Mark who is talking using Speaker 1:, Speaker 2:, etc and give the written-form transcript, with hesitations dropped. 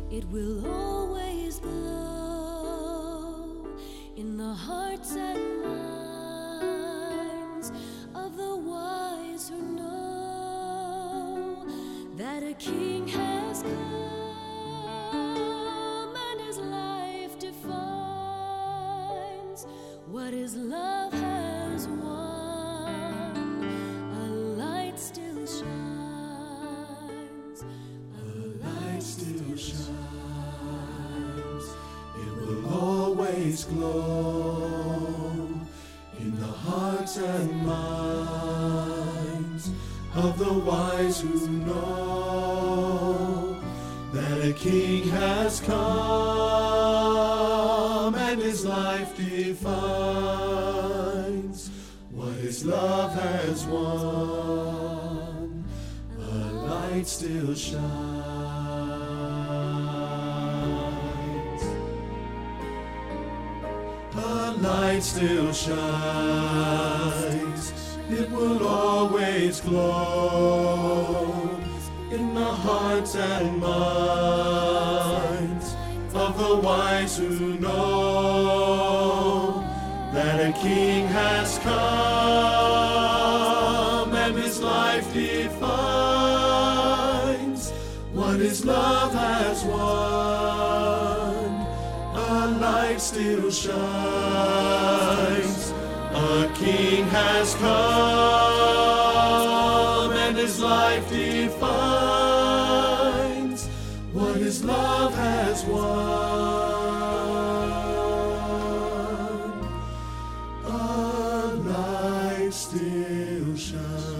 Speaker 1: it will always glow in the hearts and minds of the wise who know that a king has come and his life defines what his love has won. A light still shines, a light still shines. It will always glow in the hearts and minds of the wise who know that a king has come and his life defines what his love has won. A light still shines. A light still shines. It will always glow in the hearts and minds of the wise who know that a king has come and his life defines what his love has won. A light still shines. A king has come and his life defines what his love has won. A light still shines.